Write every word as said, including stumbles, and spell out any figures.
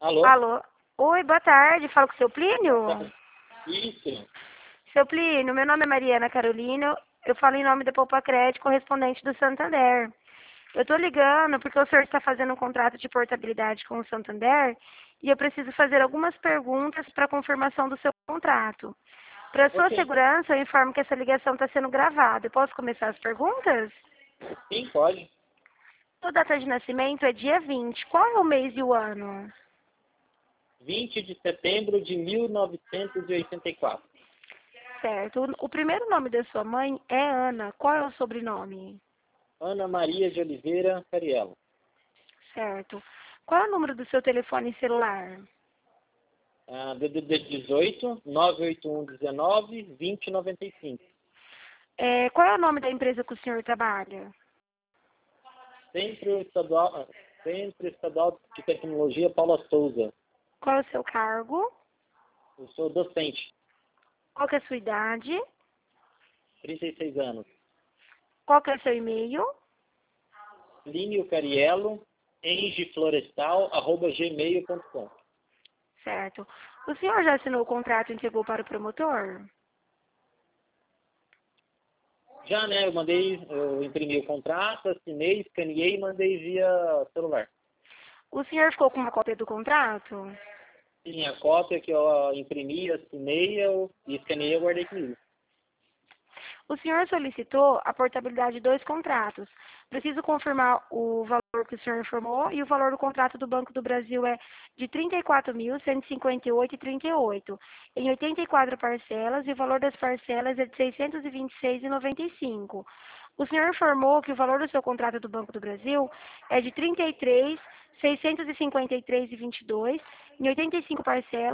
Alô? Alô? Oi, boa tarde. Falo com o seu Plínio? Isso. Seu Plínio, meu nome é Mariana Carolina. Eu falo em nome da Poupa Crédito, correspondente do Santander. Eu tô ligando porque o senhor está fazendo um contrato de portabilidade com o Santander e eu preciso fazer algumas perguntas para confirmação do seu contrato. Para sua Ok. segurança, eu informo que essa ligação está sendo gravada. Eu posso começar as perguntas? Sim, pode. Sua data de nascimento é dia vinte. Qual é o mês e o ano? vinte de setembro de mil novecentos e oitenta e quatro. Certo. O o primeiro nome da sua mãe é Ana. Qual é o sobrenome? Ana Maria de Oliveira Cariello. Certo. Qual é o número do seu telefone celular? Ah, D D D dezoito, nove oito um, dezenove, vinte, noventa e cinco. É, qual é o nome da empresa que o senhor trabalha? Centro Estadual, Centro Estadual de Tecnologia Paula Souza. Qual é o seu cargo? Eu sou docente, Qual que é a sua idade? trinta e seis anos. Qual que é o seu e-mail? Plínio Cariello, engeflorestal, arroba gmail ponto com. Certo. O senhor já assinou o contrato e entregou para o promotor? Já, né, eu mandei, eu imprimi o contrato, assinei, escaneei e mandei via celular. O senhor ficou com uma cópia do contrato? Sim, a cópia que eu imprimi, assinei eu, e escaneei eu guardei comigo. O senhor solicitou a portabilidade de dois contratos. Preciso confirmar o valor que o senhor informou e o valor do contrato do Banco do Brasil é de trinta e quatro mil, cento e cinquenta e oito reais e trinta e oito centavos, em oitenta e quatro parcelas, e o valor das parcelas é de seiscentos e vinte e seis reais e noventa e cinco centavos. O senhor informou que o valor do seu contrato do Banco do Brasil é de trinta e três mil, seiscentos e cinquenta e três reais e vinte e dois centavos, em oitenta e cinco parcelas,